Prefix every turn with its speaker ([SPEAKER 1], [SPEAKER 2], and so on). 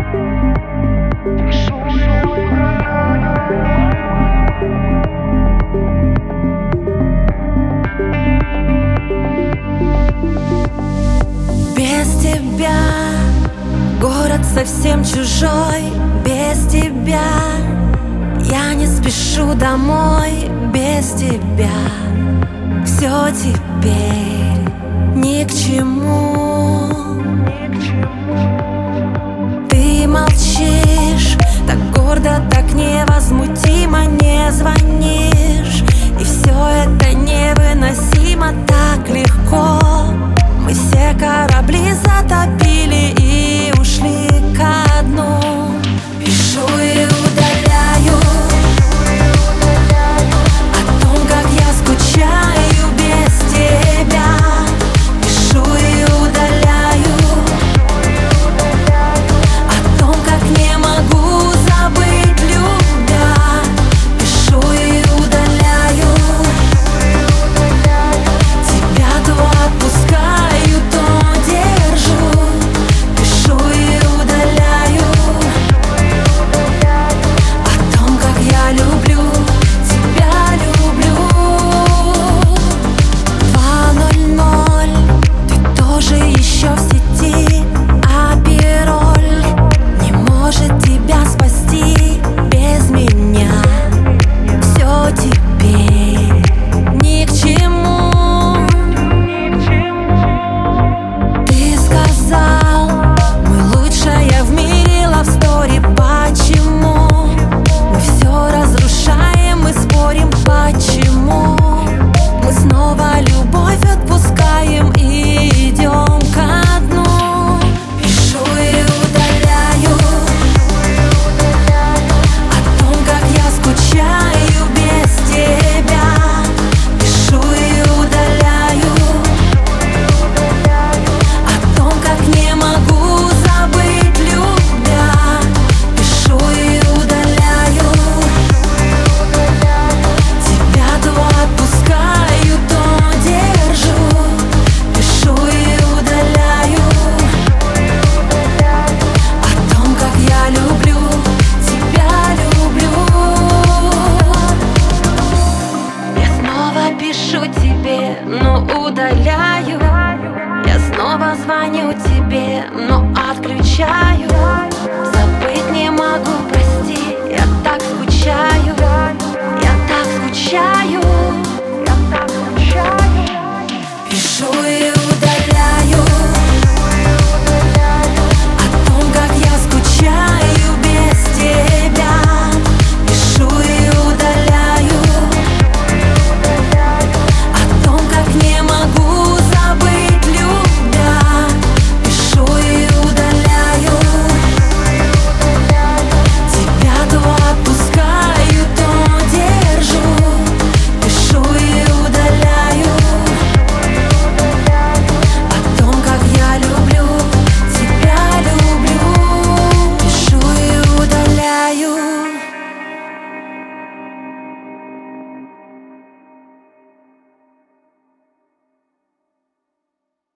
[SPEAKER 1] Без тебя город совсем чужой. Без тебя я не спешу домой. Без тебя все теперь ни к чему. Ты молчишь так гордо, так невозмутимо, не звонишь, и все это невыносимо так легко. Мы все корабли затопили и ушли ко дну. Пишу и удаляю о том, как я скучаю без тебя. Пишу и удаляю о том, как не могу забыть, любя. Пишу и удаляю тебя, то отпускаю, то держу. Пишу и удаляю о том, как я люблю тебя, люблю. 2:00, ты тоже еще в сети, а пароль не может тебя спасти. Без меня все теперь ни к чему. Ты сказал, мы лучшая в мире love story. Почему мы все разрушаем, мы спорим, почему мы снова любовь отпускаем и идем ко дну? Пишу и удаляю о том, как я скучаю без тебя. Пишу и удаляю о том, как не могу забыть, любя. Пишу и удаляю тебя, то отпускаю, то держу. Пишу и удаляю о том, как я люблю тебя, люблю. Я снова пишу тебе, но удаляю. Я снова звоню тебе, но отключаю. Забыть не могу, прости, я так скучаю. Я так скучаю. Пишу и